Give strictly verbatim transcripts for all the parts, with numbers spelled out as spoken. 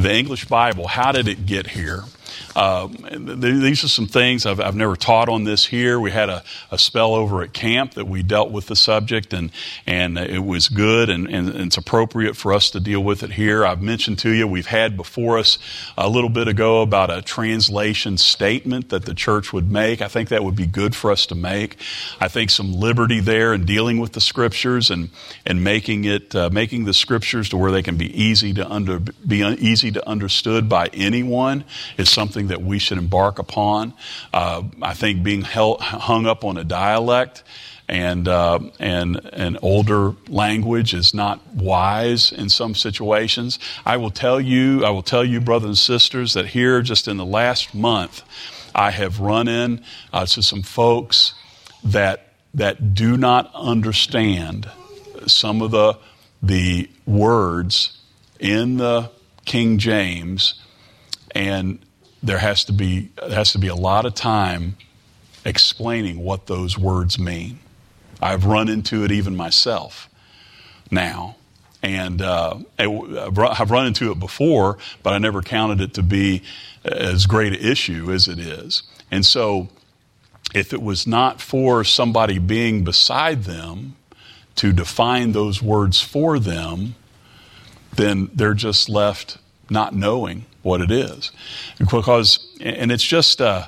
the English Bible, how did it get here? Uh, these are some things I've, I've never taught on this here. We had a, a spell over at camp that we dealt with the subject, and and it was good, and, and, and it's appropriate for us to deal with it here. I've mentioned to you we've had before us a little bit ago about a translation statement that the church would make. I think that would be good for us to make. I think some liberty there in dealing with the Scriptures and and making it uh, making the Scriptures to where they can be easy to under be easy to understood by anyone is something that we should embark upon. Uh, I think being held, hung up on a dialect and uh, and an older language is not wise in some situations. I will tell you, I will tell you, brothers and sisters, that here just in the last month, I have run in uh, to some folks that that do not understand some of the the words in the King James, and there has to be there has to be a lot of time explaining what those words mean. I've run into it even myself now, and uh, I've run into it before, but I never counted it to be as great an issue as it is. And so, if it was not for somebody being beside them to define those words for them, then they're just left not knowing what it is. Because, and it's just, uh,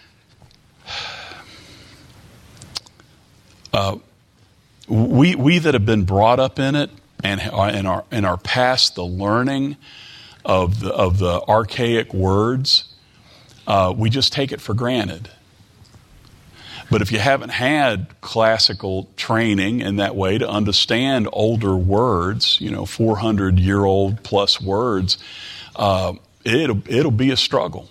uh, we we that have been brought up in it and and are and are past the learning of the of the archaic words, uh, we just take it for granted. But if you haven't had classical training in that way to understand older words, you know, four hundred year old plus words, uh, it'll it'll be a struggle.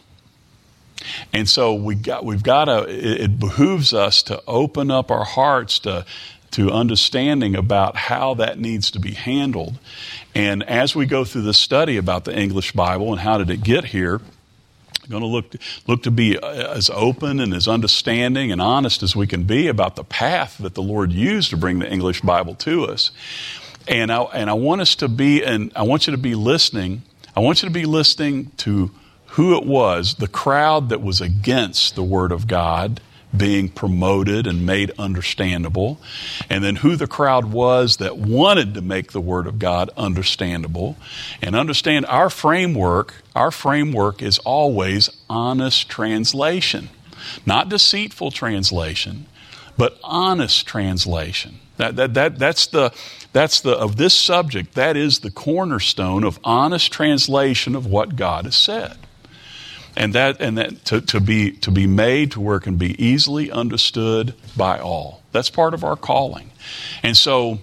And so we got we've got to. It, it behooves us to open up our hearts to to understanding about how that needs to be handled. And as we go through the study about the English Bible and how did it get here, we're going to look to, look to be as open and as understanding and honest as we can be about the path that the Lord used to bring the English Bible to us. And I and I want us to be, and I want you to be listening. I want you to be listening to who it was, the crowd that was against the Word of God being promoted and made understandable, and then who the crowd was that wanted to make the Word of God understandable. And understand our framework, our framework is always honest translation. Not deceitful translation, but honest translation. That, that, that, that's the, that's the, of this subject, that is the cornerstone of honest translation of what God has said. And that, and that to, to be to be made to where it can be easily understood by all. That's part of our calling. And so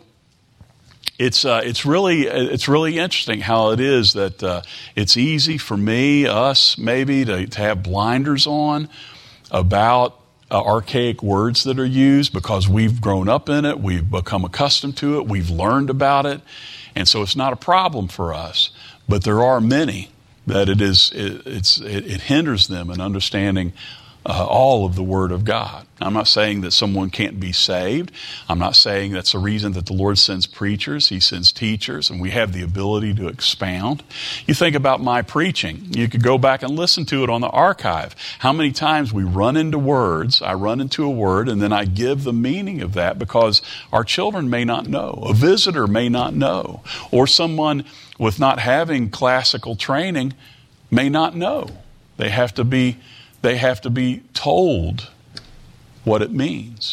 it's uh, it's really it's really interesting how it is that uh, it's easy for me, us maybe, to, to have blinders on about uh, archaic words that are used because we've grown up in it, we've become accustomed to it, we've learned about it, and so it's not a problem for us. But there are many that it is it, it's it, it hinders them in understanding uh, all of the Word of God. I'm not saying that someone can't be saved. I'm not saying that's the reason that the Lord sends preachers. He sends teachers, and we have the ability to expound. You think about my preaching. You could go back and listen to it on the archive. How many times we run into words, I run into a word, and then I give the meaning of that because our children may not know. A visitor may not know. Or someone with not having classical training may not know. They have to be They have to be told what it means.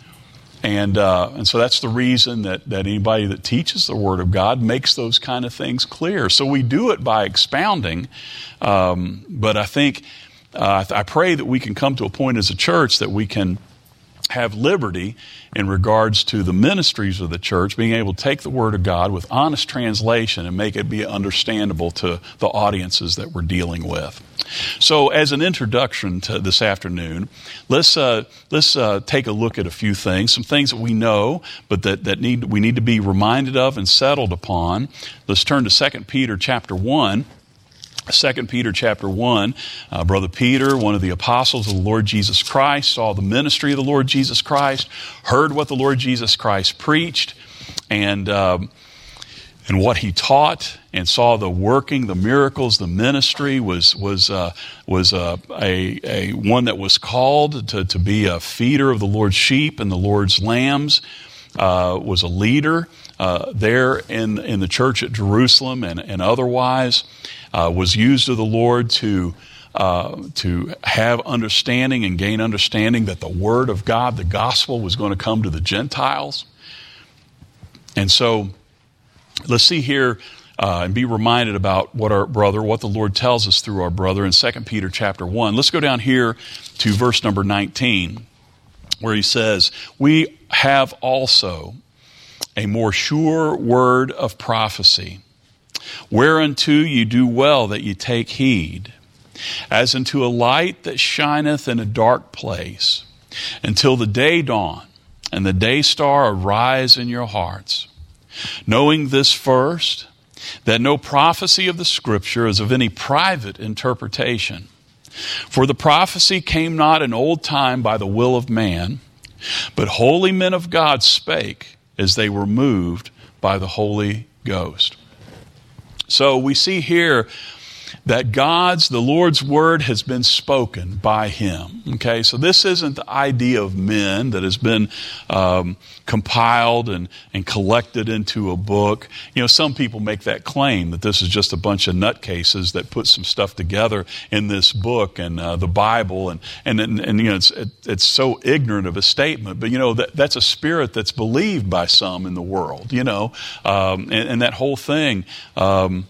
And uh, and so that's the reason that, that anybody that teaches the Word of God makes those kind of things clear. So we do it by expounding. Um, but I think, uh, I pray that we can come to a point as a church that we can have liberty in regards to the ministries of the church, being able to take the Word of God with honest translation and make it be understandable to the audiences that we're dealing with. So as an introduction to this afternoon, let's uh, let's uh, take a look at a few things, some things that we know, but that, that need we need to be reminded of and settled upon. Let's turn to Second Peter chapter one. Second Peter chapter one, uh, Brother Peter, one of the apostles of the Lord Jesus Christ, saw the ministry of the Lord Jesus Christ, heard what the Lord Jesus Christ preached, and um, and what he taught, and saw the working, the miracles, the ministry, was was uh, was uh, a a one that was called to to be a feeder of the Lord's sheep and the Lord's lambs. Uh, was a leader uh, there in in the church at Jerusalem and and otherwise. Uh, was used of the Lord to uh, to have understanding and gain understanding that the Word of God, the gospel, was going to come to the Gentiles. And so, let's see here uh, and be reminded about what our brother, what the Lord tells us through our brother in Second Peter chapter one. Let's go down here to verse number nineteen, where he says, "We have also a more sure word of prophecy, whereunto you do well that you take heed, as unto a light that shineth in a dark place, until the day dawn, and the day star arise in your hearts. Knowing this first, that no prophecy of the Scripture is of any private interpretation. For the prophecy came not in old time by the will of man, but holy men of God spake as they were moved by the Holy Ghost." So we see here that God's, the Lord's word has been spoken by him. Okay, so this isn't the idea of men that has been um, compiled and, and collected into a book. You know, some people make that claim that this is just a bunch of nutcases that put some stuff together in this book and uh, the Bible, and and, and, and you know, it's it, it's so ignorant of a statement. But you know, that that's a spirit that's believed by some in the world. You know, um, and, and that whole thing. Um,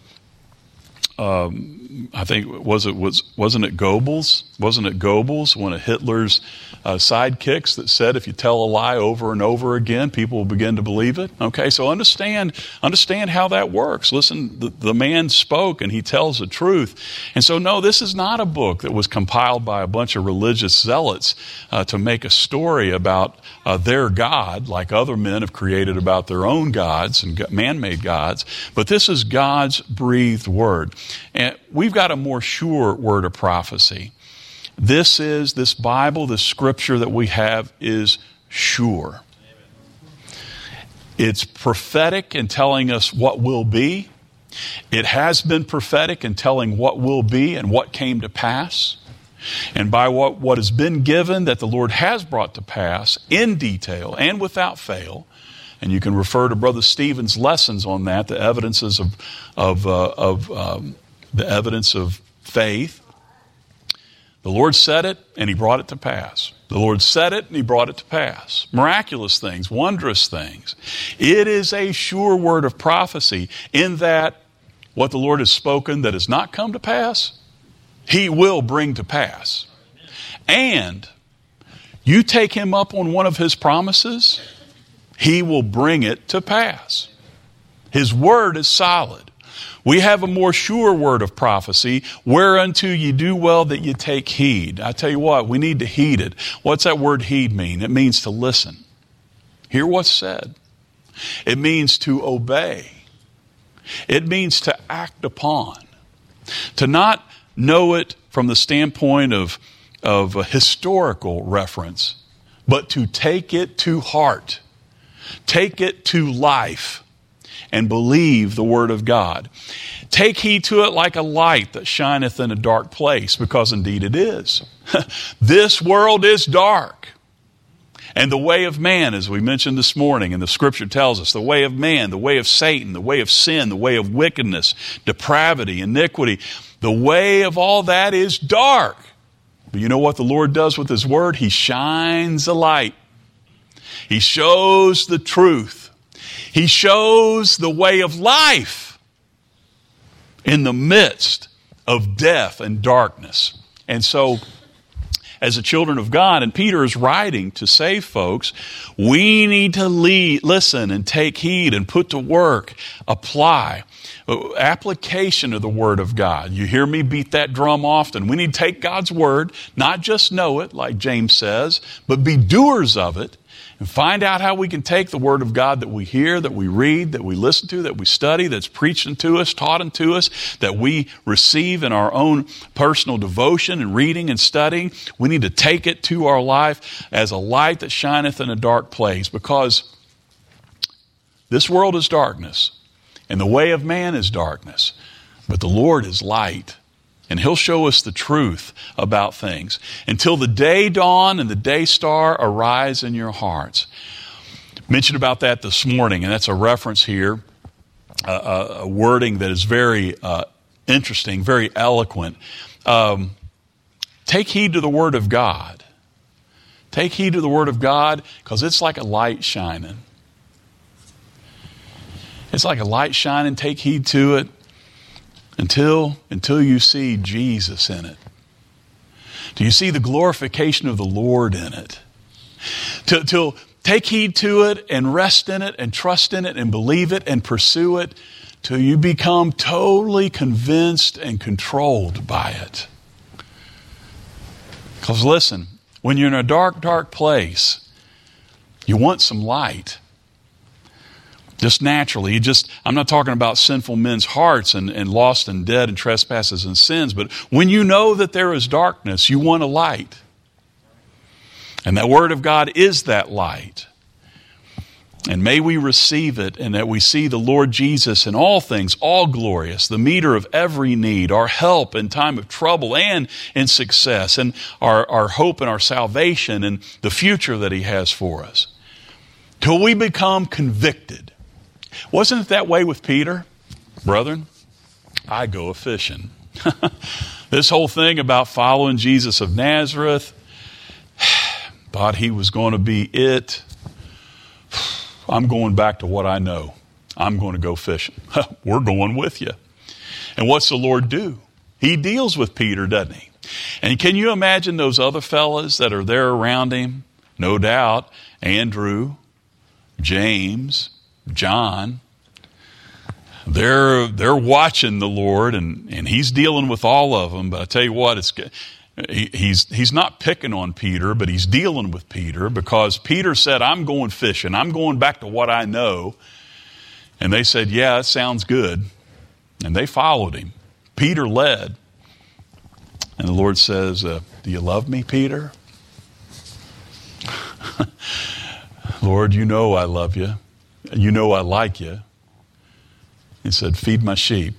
Um, I think was it was wasn't it Goebbels? Wasn't it Goebbels, one of Hitler's uh, sidekicks, that said if you tell a lie over and over again, people will begin to believe it? Okay, so understand understand how that works. Listen, the, the man spoke and he tells the truth. And so no, this is not a book that was compiled by a bunch of religious zealots uh, to make a story about uh, their God, like other men have created about their own gods and man-made gods. But this is God's breathed word. And we've got a more sure word of prophecy. This is, this Bible, this scripture that we have is sure. It's prophetic in telling us what will be. It has been prophetic in telling what will be and what came to pass. And by what, what has been given that the Lord has brought to pass in detail and without fail. And you can refer to Brother Stephen's lessons on that, the evidences of, of, uh, of um, the evidence of faith. The Lord said it, and he brought it to pass. The Lord said it, and he brought it to pass. Miraculous things, wondrous things. It is a sure word of prophecy in that what the Lord has spoken that has not come to pass, he will bring to pass. And you take him up on one of his promises, he will bring it to pass. His word is solid. We have a more sure word of prophecy, whereunto you do well that you take heed. I tell you what, we need to heed it. What's that word heed mean? It means to listen. Hear what's said. It means to obey. It means to act upon. To not know it from the standpoint of, of a historical reference, but to take it to heart. Take it to life. And believe the word of God. Take heed to it like a light that shineth in a dark place, because indeed it is. This world is dark. And the way of man, as we mentioned this morning, and the scripture tells us, the way of man, the way of Satan, the way of sin, the way of wickedness, depravity, iniquity, the way of all that is dark. But you know what the Lord does with his word? He shines a light. He shows the truth. He shows the way of life in the midst of death and darkness. And so, as the children of God, and Peter is writing to save folks, we need to lead, listen and take heed and put to work, apply. Application of the Word of God. You hear me beat that drum often. We need to take God's Word, not just know it, like James says, but be doers of it. And find out how we can take the Word of God that we hear, that we read, that we listen to, that we study, that's preached unto us, taught unto us, that we receive in our own personal devotion and reading and studying. We need to take it to our life as a light that shineth in a dark place, because this world is darkness. and the way of man is darkness, but the Lord is light. And He'll show us the truth about things until the day dawn and the day star arise in your hearts. Mentioned about that this morning, and that's a reference here, uh, a wording that is very uh, interesting, very eloquent. Um, take heed to the Word of God. Take heed to the Word of God because it's like a light shining. It's like a light shining. Take heed to it. Until, until you see Jesus in it. Do you see the glorification of the Lord in it? Till, till take heed to it and rest in it and trust in it and believe it and pursue it till you become totally convinced and controlled by it. Because listen, when you're in a dark, dark place, you want some light. Just naturally, you just, I'm not talking about sinful men's hearts and, and lost and dead and trespasses and sins, but when you know that there is darkness, you want a light. And that Word of God is that light. And may we receive it and that we see the Lord Jesus in all things, all glorious, the meter of every need, our help in time of trouble and in success, and our, our hope and our salvation and the future that He has for us. Till we become convicted. Wasn't it that way with Peter? Brethren, I go a-fishing. This whole thing about following Jesus of Nazareth, thought he was going to be it. I'm going back to what I know. I'm going to go fishing. We're going with you. And what's the Lord do? He deals with Peter, doesn't He? And can you imagine those other fellas that are there around him? No doubt, Andrew, James, John, they're they're watching the Lord, and, and He's dealing with all of them. But I tell you what, it's he, he's he's not picking on Peter, but He's dealing with Peter because Peter said, "I'm going fishing. I'm going back to what I know." And they said, "Yeah, it sounds good," and they followed Him. Peter led, and the Lord says, uh, "Do you love me, Peter?" "Lord, you know I love you. You know I like you." He said, "Feed my sheep."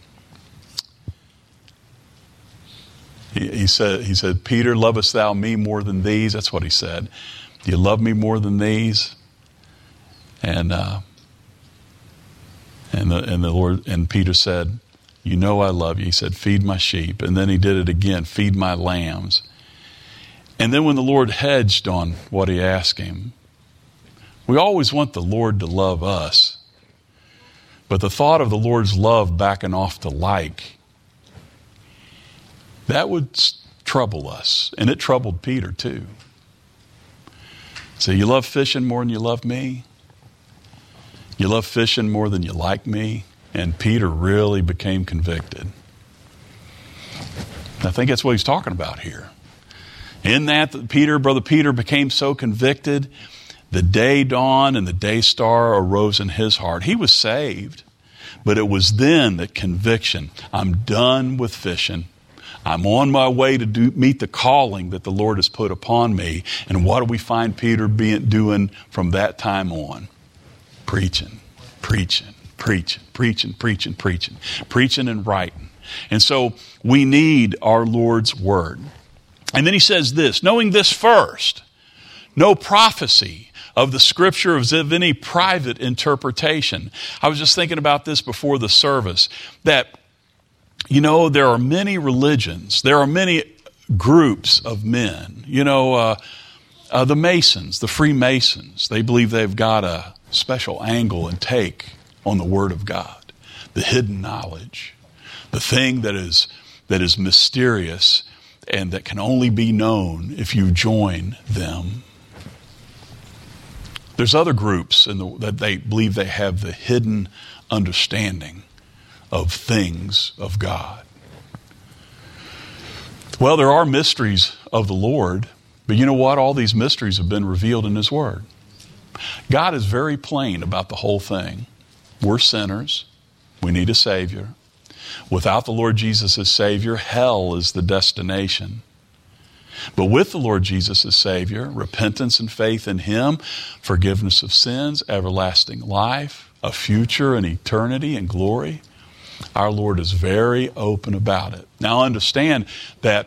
He, he said, he said, "Peter, lovest thou me more than these?" That's what he said. "Do you love me more than these?" And uh, and the and the Lord and Peter said, "You know I love you." He said, "Feed my sheep." And then he did it again, "Feed my lambs." And then when the Lord hedged on what he asked him, we always want the Lord to love us. But the thought of the Lord's love backing off to like, that would trouble us. And it troubled Peter too. So you love fishing more than you love me? You love fishing more than you like me? And Peter really became convicted. I think that's what he's talking about here. In that, Peter, Brother Peter became so convicted, the day dawned and the day star arose in his heart. He was saved, but it was then that conviction, I'm done with fishing. I'm on my way to do, meet the calling that the Lord has put upon me. And what do we find Peter being, doing from that time on? Preaching, preaching, preaching, preaching, preaching, preaching, preaching and writing. And so we need our Lord's word. And then he says this, knowing this first, no prophecy of the scripture is of any private interpretation. I was just thinking about this before the service, that, you know, there are many religions, there are many groups of men. You know, uh, uh, the Masons, the Freemasons, they believe they've got a special angle and take on the Word of God, the hidden knowledge, the thing that is that is mysterious and that can only be known if you join them. There's other groups in the, that they believe they have the hidden understanding of things of God. Well, there are mysteries of the Lord, but you know what? All these mysteries have been revealed in His Word. God is very plain about the whole thing. We're sinners. We need a Savior. Without the Lord Jesus as Savior, hell is the destination. But with the Lord Jesus as Savior, repentance and faith in Him, forgiveness of sins, everlasting life, a future and eternity and glory, our Lord is very open about it. Now understand that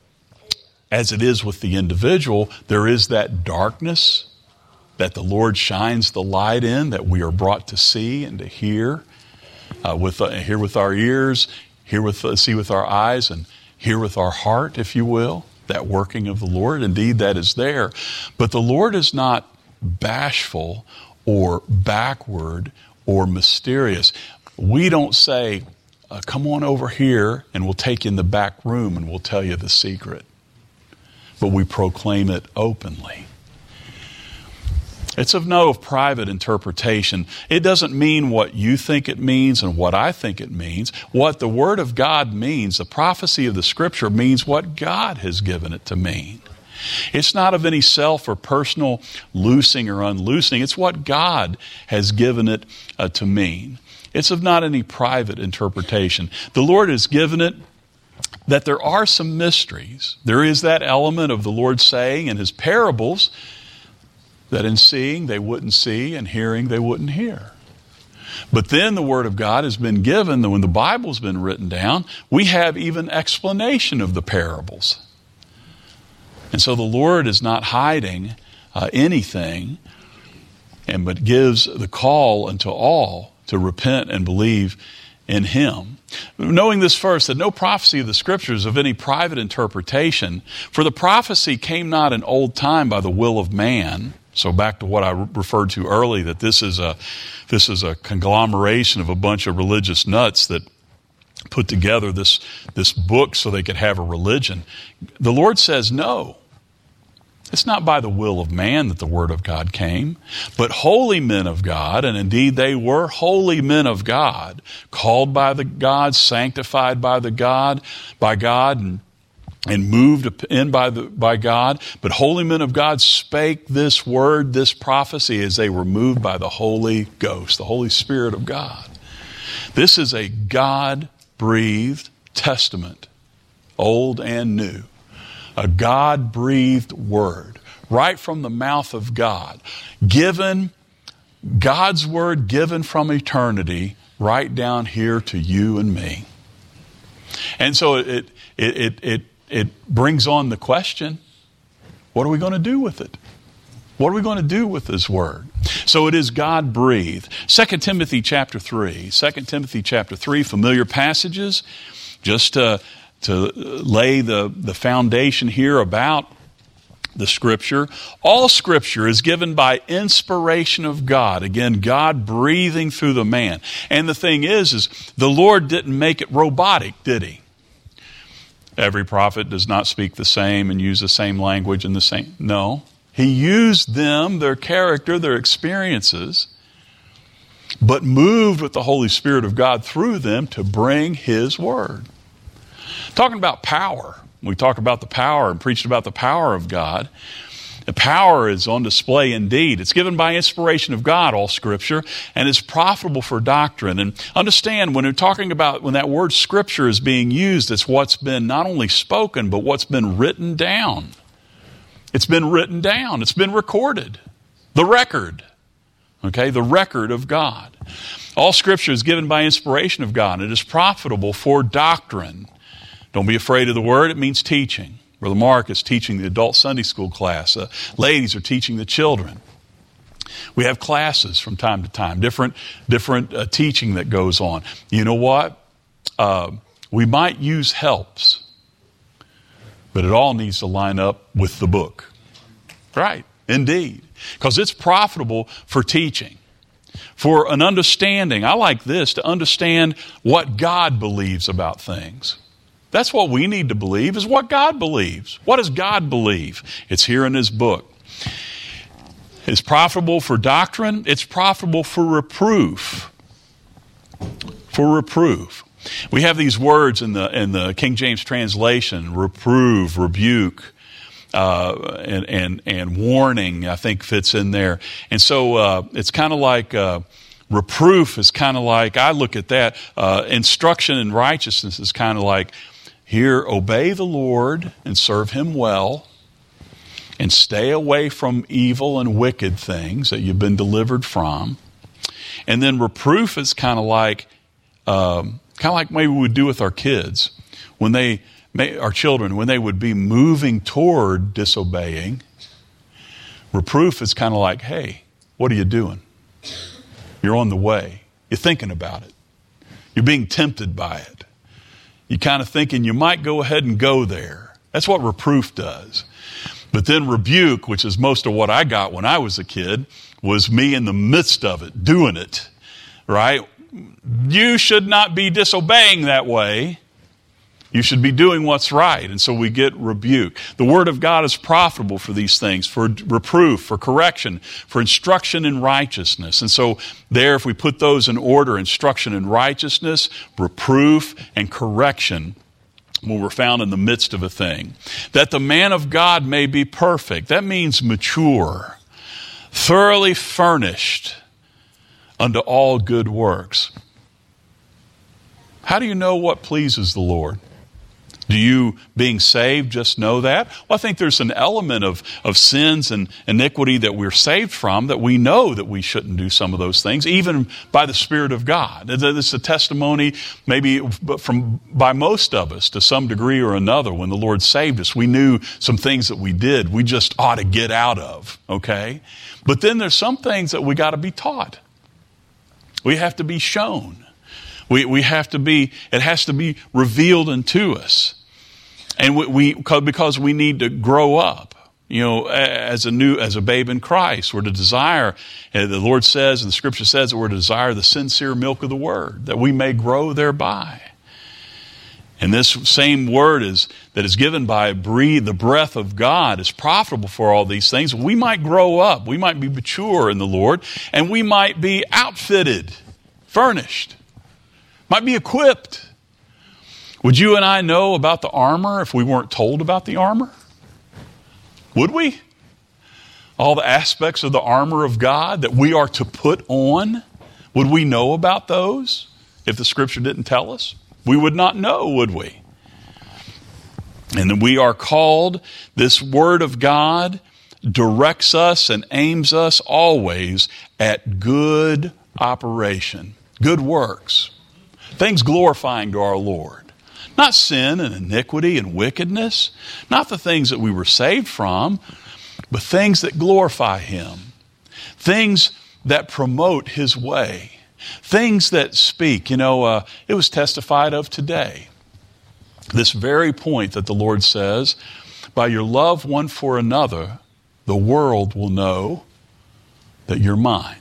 as it is with the individual, there is that darkness that the Lord shines the light in, that we are brought to see and to hear, uh, with uh, hear with our ears, hear with uh, see with our eyes, and hear with our heart, if you will, that working of the Lord. Indeed, that is there. But the Lord is not bashful or backward or mysterious. We don't say, uh, come on over here and we'll take you in the back room and we'll tell you the secret. But we proclaim it openly. It's of no private interpretation. It doesn't mean what you think it means and what I think it means. What the Word of God means, the prophecy of the Scripture, means what God has given it to mean. It's not of any self or personal loosing or unloosing. It's what God has given it uh, to mean. It's of not any private interpretation. The Lord has given it that there are some mysteries. There is that element of the Lord saying in His parables that in seeing they wouldn't see and hearing they wouldn't hear. But then the Word of God has been given, that when the Bible's been written down, we have even explanation of the parables. And so the Lord is not hiding uh, anything, and but gives the call unto all to repent and believe in Him. Knowing this first, that no prophecy of the Scriptures of any private interpretation, for the prophecy came not in old time by the will of man. So back to what I referred to early, that this is a this is a conglomeration of a bunch of religious nuts that put together this, this book so they could have a religion. The Lord says no. It's not by the will of man that the Word of God came, but holy men of God, and indeed they were holy men of God, called by the God, sanctified by the God, by God, and, and moved in by the by God. But holy men of God spake this word, this prophecy, as they were moved by the Holy Ghost, the Holy Spirit of God. This is a God-breathed testament, old and new. A God-breathed word, right from the mouth of God. Given, God's word given from eternity, right down here to you and me. And so it, it, it, it, it brings on the question, what are we going to do with it? What are we going to do with this word? So it is God-breathed. Second Timothy chapter three. Second Timothy chapter three, familiar passages, just to... to lay the, the foundation here about the Scripture. All Scripture is given by inspiration of God. Again, God breathing through the man. And the thing is, is the Lord didn't make it robotic, did He? Every prophet does not speak the same and use the same language and the same. No. He used them, their character, their experiences, but moved with the Holy Spirit of God through them to bring His word. Talking about power. We talked about the power and preached about the power of God. The power is on display indeed. It's given by inspiration of God, all Scripture, and is profitable for doctrine. And understand, when we're talking about, when that word Scripture is being used, it's what's been not only spoken, but what's been written down. It's been written down. It's been recorded. The record. Okay, the record of God. All Scripture is given by inspiration of God. It is profitable for doctrine. Don't be afraid of the word. It means teaching. Brother Mark is teaching the adult Sunday school class. Uh, ladies are teaching the children. We have classes from time to time, different, different uh, teaching that goes on. You know what? Uh, we might use helps, but it all needs to line up with the book. Right, indeed. Because it's profitable for teaching, for an understanding. I like this, to understand what God believes about things. That's what we need to believe, is what God believes. What does God believe? It's here in His book. It's profitable for doctrine. It's profitable for reproof. For reproof. We have these words in the in the King James translation: reprove, rebuke, uh, and and and warning. I think fits in there. And so uh, it's kind of like. Uh, reproof is kind of like, I look at that. Uh, instruction in righteousness is kind of like, here, obey the Lord and serve Him well, and stay away from evil and wicked things that you've been delivered from. And then reproof is kind of like, um, kind of like maybe we would do with our kids. When they, our children, when they would be moving toward disobeying, reproof is kind of like, hey, what are you doing? You're on the way. You're thinking about it. You're being tempted by it. You're kind of thinking you might go ahead and go there. That's what reproof does. But then rebuke, which is most of what I got when I was a kid, was me in the midst of it, doing it, right? You should not be disobeying that way. You should be doing what's right. And so we get rebuke. The Word of God is profitable for these things, for reproof, for correction, for instruction in righteousness. And so there, if we put those in order, instruction in righteousness, reproof, and correction, well, we're found in the midst of a thing. That the man of God may be perfect. That means mature, thoroughly furnished unto all good works. How do you know what pleases the Lord? Do you, being saved, just know that? Well, I think there's an element of, of sins and iniquity that we're saved from, that we know that we shouldn't do some of those things, even by the Spirit of God. It's a testimony maybe from by most of us to some degree or another. When the Lord saved us, we knew some things that we did we just ought to get out of, okay? But then there's some things that we got to be taught. We have to be shown. We we have to be, it has to be revealed unto us. And we, we because we need to grow up, you know, as a new, as a babe in Christ. We're to desire, and the Lord says, and the Scripture says that we're to desire the sincere milk of the Word, that we may grow thereby. And this same Word is, that is given by breathe, the breath of God is profitable for all these things. We might grow up, we might be mature in the Lord, and we might be outfitted, furnished, might be equipped. Would you and I know about the armor if we weren't told about the armor? Would we? All the aspects of the armor of God that we are to put on, would we know about those if the Scripture didn't tell us? We would not know, would we? And then we are called, this Word of God directs us and aims us always at good operation, good works, things glorifying to our Lord. Not sin and iniquity and wickedness, not the things that we were saved from, but things that glorify Him, things that promote His way, things that speak. You know, uh, it was testified of today, this very point that the Lord says, by your love one for another, the world will know that you're mine.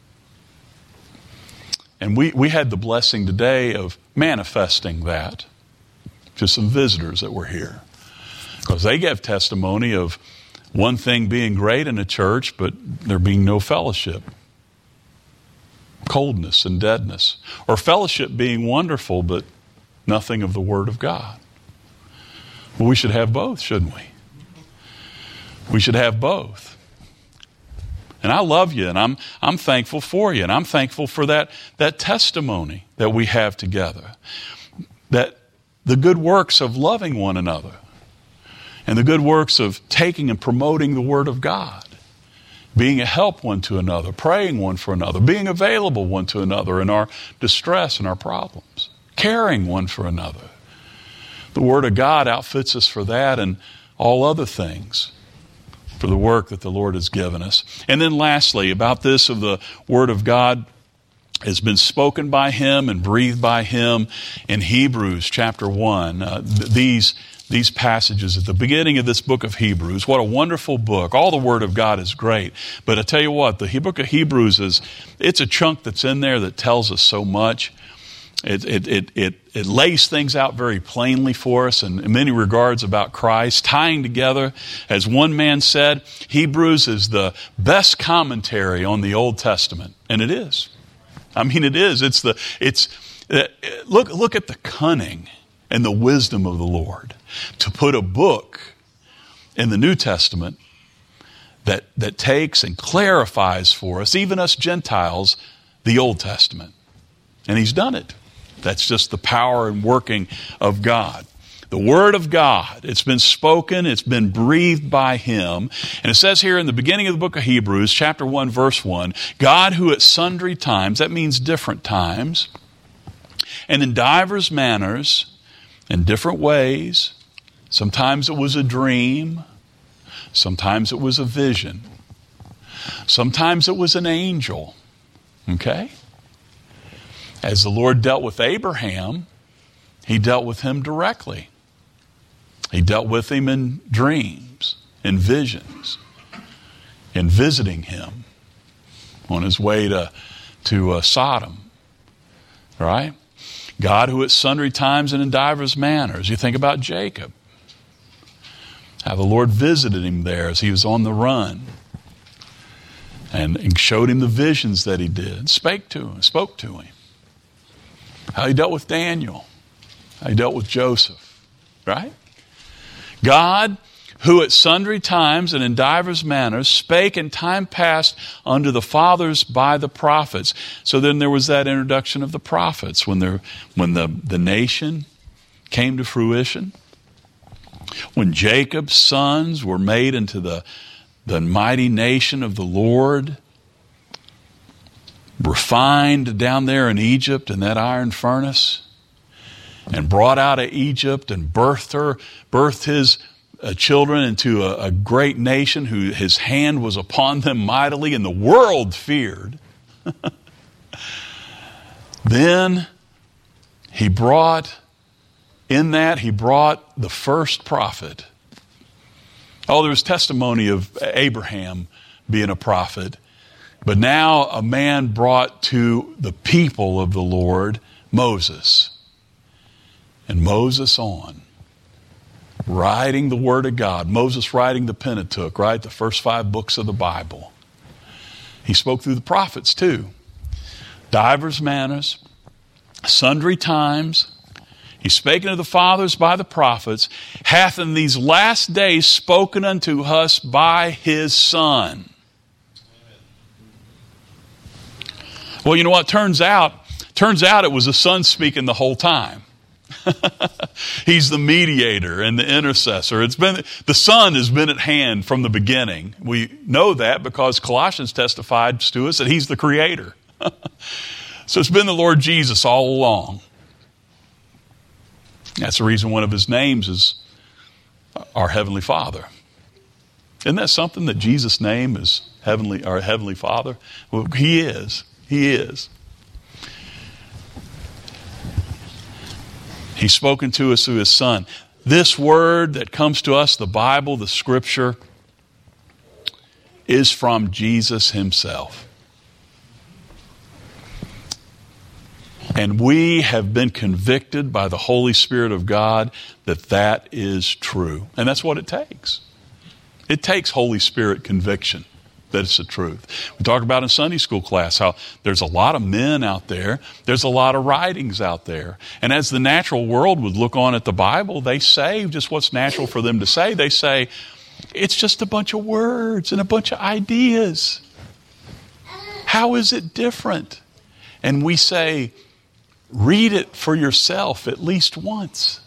And we, we had the blessing today of manifesting that to some visitors that were here. Because they gave testimony of one thing being great in a church, but there being no fellowship. Coldness and deadness. Or fellowship being wonderful, but nothing of the Word of God. Well, we should have both, shouldn't we? We should have both. And I love you, and I'm I'm thankful for you, and I'm thankful for that, that testimony that we have together. That the good works of loving one another, and the good works of taking and promoting the Word of God, being a help one to another, praying one for another, being available one to another in our distress and our problems, caring one for another. The Word of God outfits us for that and all other things, for the work that the Lord has given us. And then lastly, about this of the Word of God has been spoken by Him and breathed by Him in Hebrews chapter one. Uh, th- these, these passages at the beginning of this book of Hebrews, what a wonderful book. All the Word of God is great. But I tell you what, the he- book of Hebrews is, it's a chunk that's in there that tells us so much. It, it, it, it, it lays things out very plainly for us in, in many regards about Christ, tying together, as one man said, Hebrews is the best commentary on the Old Testament. And it is. I mean, it is. It's the, it's, uh, look, look at the cunning and the wisdom of the Lord to put a book in the New Testament that, that takes and clarifies for us, even us Gentiles, the Old Testament. And He's done it. That's just the power and working of God. The Word of God. It's been spoken. It's been breathed by Him. And it says here in the beginning of the book of Hebrews, chapter one, verse one, God who at sundry times, that means different times, and in divers manners, in different ways, sometimes it was a dream, sometimes it was a vision, sometimes it was an angel, okay? As the Lord dealt with Abraham, He dealt with him directly. He dealt with him in dreams, in visions, in visiting him on his way to, to uh, Sodom. Right? God who at sundry times and in divers manners. You think about Jacob. How the Lord visited him there as he was on the run. And, and showed him the visions that he did. Spake to him, spoke to him. How he dealt with Daniel. How he dealt with Joseph. Right? God, who at sundry times and in divers manners spake in time past unto the fathers by the prophets. So then there was that introduction of the prophets when, there, when the, the nation came to fruition. When Jacob's sons were made into the, the mighty nation of the Lord, refined down there in Egypt in that iron furnace, and brought out of Egypt and birthed her, birthed his uh, children into a, a great nation who his hand was upon them mightily and the world feared. Then he brought, in that he brought the first prophet. Oh, there was testimony of Abraham being a prophet, but now a man brought to the people of the Lord Moses. And Moses on, writing the Word of God. Moses writing the Pentateuch, right? The first five books of the Bible. He spoke through the prophets too. Divers manners, sundry times. He spake unto the fathers by the prophets, hath in these last days spoken unto us by His Son. Well, you know what? Turns out, turns out it was the Son speaking the whole time. He's the mediator and the intercessor. It's been the Son has been at hand from the beginning. We know that because Colossians testified to us that He's the Creator. So it's been the Lord Jesus all along. That's the reason one of His names is our Heavenly Father. Isn't that something that Jesus' name is heavenly, our Heavenly Father? Well, He is. He is. He's spoken to us through His Son. This word that comes to us, the Bible, the Scripture, is from Jesus Himself. And we have been convicted by the Holy Spirit of God that that is true. And that's what it takes. It takes Holy Spirit conviction that it's the truth. We talk about in Sunday school class how there's a lot of men out there. There's a lot of writings out there. And as the natural world would look on at the Bible, they say just what's natural for them to say. They say, it's just a bunch of words and a bunch of ideas. How is it different? And we say, read it for yourself at least once.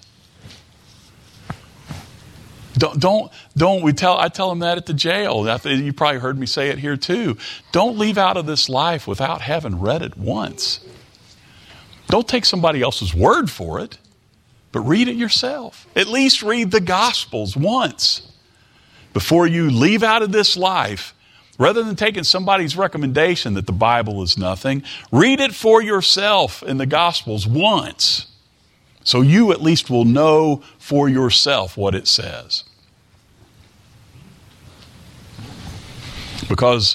Don't, don't, don't, we tell, I tell them that at the jail. I think you probably heard me say it here too. Don't leave out of this life without having read it once. Don't take somebody else's word for it, but read it yourself. At least read the Gospels once before you leave out of this life. Rather than taking somebody's recommendation that the Bible is nothing, read it for yourself in the Gospels once. So you at least will know for yourself what it says. Because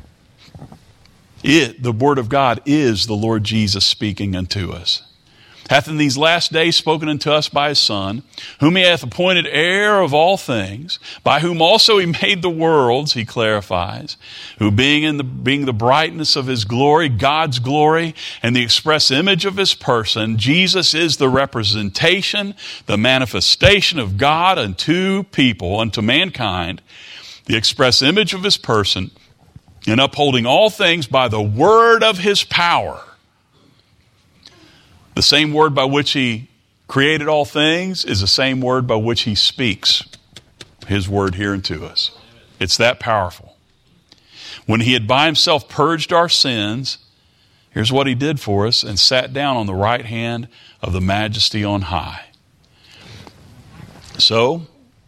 it, the Word of God, is the Lord Jesus speaking unto us. Hath in these last days spoken unto us by His Son, whom He hath appointed heir of all things, by whom also He made the worlds, He clarifies, who being in the being the brightness of His glory, God's glory, and the express image of His person, Jesus is the representation, the manifestation of God unto people, unto mankind, the express image of His person, in upholding all things by the word of His power. The same word by which He created all things is the same word by which he speaks his word here unto us. It's that powerful. When he had by himself purged our sins, here's what he did for us, and sat down on the right hand of the majesty on high. So,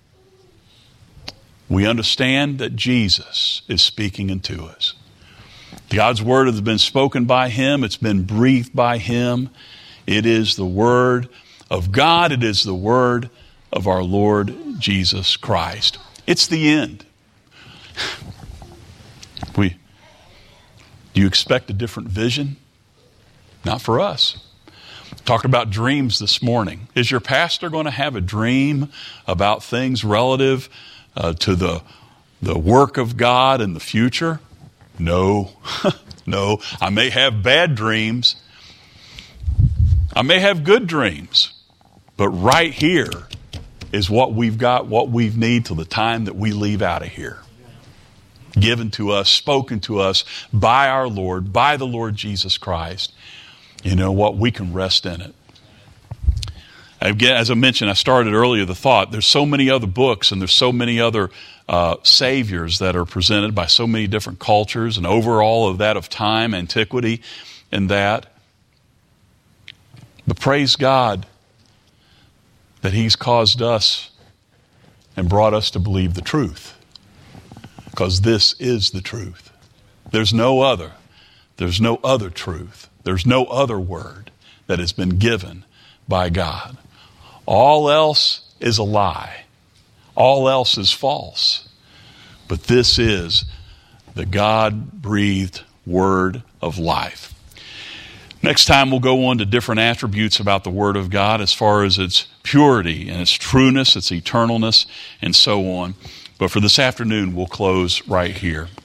we understand that Jesus is speaking unto us. God's word has been spoken by him. It's been breathed by him. It is the word of God. It is the word of our Lord Jesus Christ. It's the end. We, do you expect a different vision? Not for us. Talked about dreams this morning. Is your pastor going to have a dream about things relative uh, to the, the work of God in the future? No. No. I may have bad dreams. I may have good dreams. But right here is what we've got, what we need till the time that we leave out of here. Given to us, spoken to us by our Lord, by the Lord Jesus Christ. You know what? We can rest in it. Again, as I mentioned, I started earlier the thought, there's so many other books and there's so many other uh, saviors that are presented by so many different cultures and over all of that of time, antiquity, and that. But praise God that he's caused us and brought us to believe the truth. Because this is the truth. There's no other. There's no other truth. There's no other word that has been given by God. All else is a lie. All else is false. But this is the God-breathed word of life. Next time we'll go on to different attributes about the Word of God as far as its purity and its trueness, its eternalness, and so on. But for this afternoon, we'll close right here.